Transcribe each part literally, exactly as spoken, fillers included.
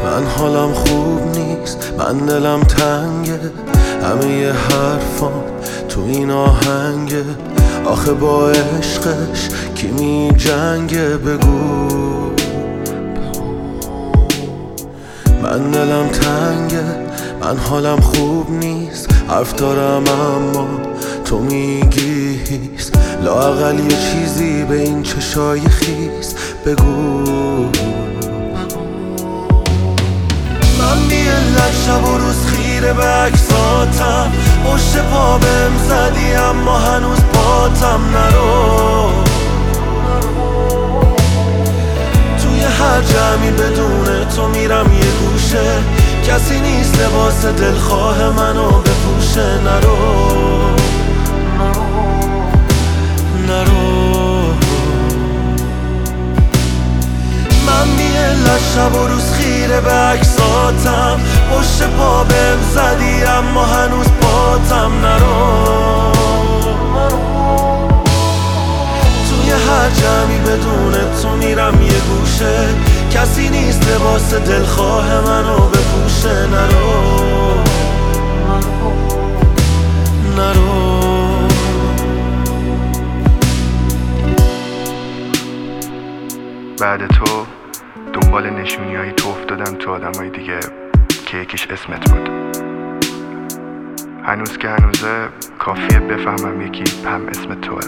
من حالم خوب نیست، من دلم تنگه، همه ی حرفام تو این آهنگه. آخه با عشقش کی می جنگه؟ بگو. من دلم تنگه، من حالم خوب نیست، حرف دارم اما تو میگی هیست. لااقل یه چیزی به این چشای خیس بگو. من بی علت شب و روز خیره به عکساتم، پشت پا بهم زدی اما هنوز پاتم نرو. توی هر جمعی بدون تو میرم یه گوشه، کسی نیست لباس دلخواه منو بپوشه. نرو نرو. من بی علت شب و روز خیره به عکساتم، پشت پا بهم زدی اما هنوز پاتم نرو. توی هر جمعی بدون تو میرم یه گوشه، کسی نیست لباس دلخواه منو بپوشه. نرو نرو. بعد تو دنبال نشونی هایی تو افتادم تو آدم های دیگه که یکیش اسمت بود. هنوز که هنوزه کافیه بفهمم یکی هم اسم توه.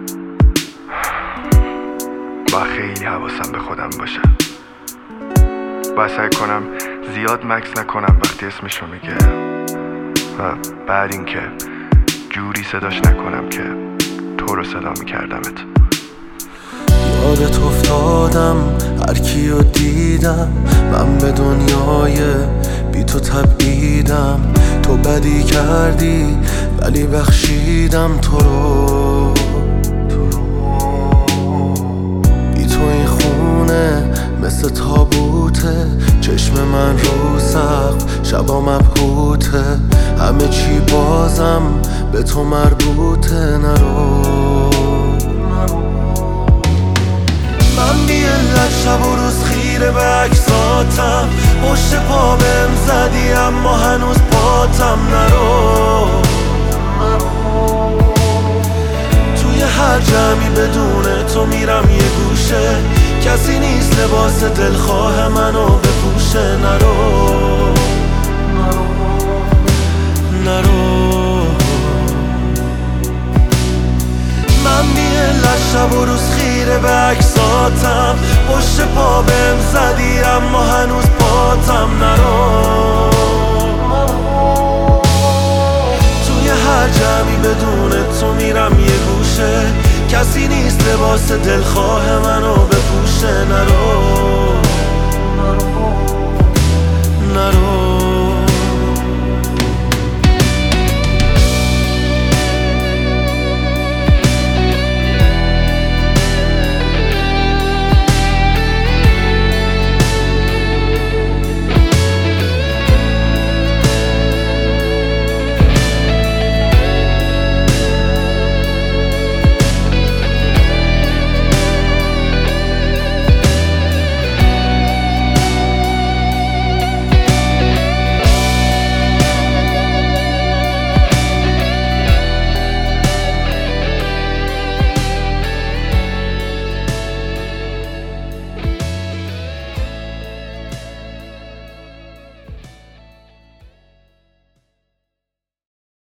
با خیلی حواسم به خودم باشه، باید سعی کنم زیاد مکس نکنم وقتی اسمشو میگه، و بعد این که جوری صداش نکنم که تو رو صدا میکردمت. یادت افتادم هر کیو دیدم، من به دنیای بی تو تبعیدم. تو بدی کردی ولی بخشیدم تو رو. بی تو این خونه مثل تابوته، چشم من رو سقف شبا مبهوته. همه چی بازم به تو مربوطه. نرو. من بی علت شب و روز خیره به عکساتم، پشت پا بهم زدی اما هنوز پاتم نرو. توی هر جمعی بدون تو میرم یه گوشه، کسی نیست لباس دلخواه منو